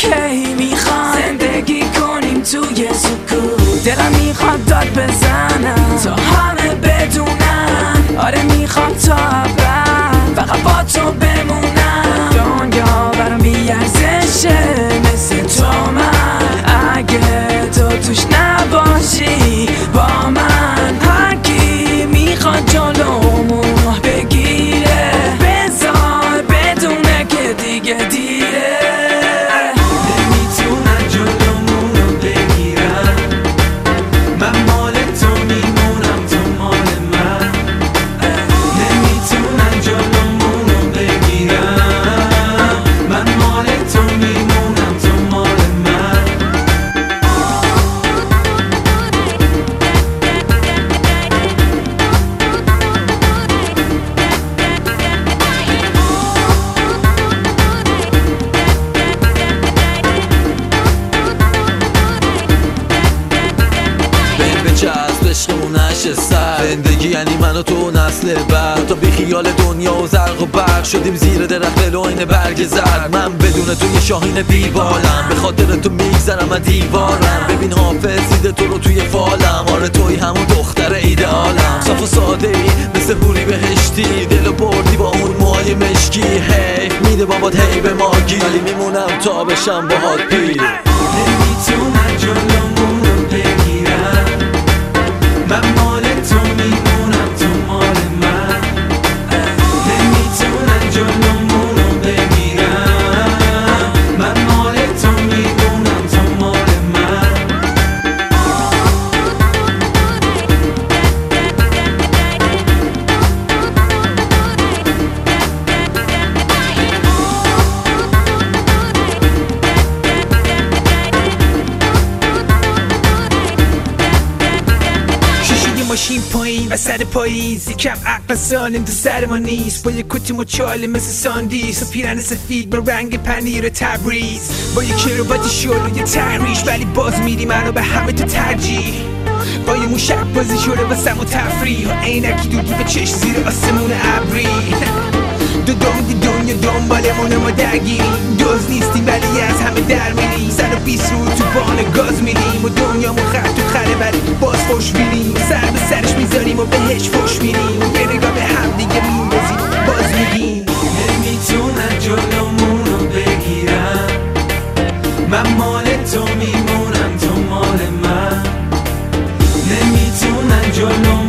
کی میخوام زندگی کنیم توی سکوت. دلم میخواد داد بزنم تا همه بدونن، آره میخوام تا ابد فقط با تو بمونم. دنیا برام بی‌ارزشه مثل تو من، اگه تو توش نباشی با من. هر کی میخواد جلومو بگیره بذار بدونه که دیگه دیره. نمیتونن جلومونو بگیرن، من مال تو میمونم تو مال من. نمیتونن جلومونو بگیرن، من مال تو میمونم تو مال من. بچسب عشقمون نشسته، زندگی یعنی من و تو نسل بعد. تا بی خیال دنیا و زرق و برق شدیم زیر درخت لوین برگ زرد. من بدون تو یه شاهین بیبالم، به خاطر تو میگذرم از دیوارم. ببین حافظ دیده تو رو توی فالم، آره توی همون دختر ایدئالم. صاف و ساده ای مثل حوری بهشتی، دلو بردی با اون موهای مشکی. حیف میده بابات هی به ماگی، ولی میمونم تا بشم باهات پیر. نمیتونن جلومونو بگیرن، من مال تو میمونم تو مال من. نمیتونن جلومونو بگیرن، من مال تو میمونم تو مال من. ماشین پایین وسط پاییز، یکم عقل سالم تو سر ما نیست. با یه کتی مچاله مثل ساندیس و پیرن سفید با رنگ پنیر تبریز. با یه کروبات شل و یه تحریش، ولی باز میری منو به همه تو ترجیح. با یه موشک بازی شده واسم و تفریح، و عینکی دو گیف چشم زیر آسمون ابری. دو دی دنیا دنبالمونه ما درگیریم، دوز نیستیم ولی از همه در میریم. 120 رو تو بان گاز میریم و دنیامون خر تو خره ولی باز خوش میریم. سر به سرش میذاریم و بهش خوش میریم، یه نگاه به هم دیگه میندازیم باز میگیم. نمیتونن جلومونو بگیرن، من مال تو میمونم تو مال من. نمیتونن جلومونو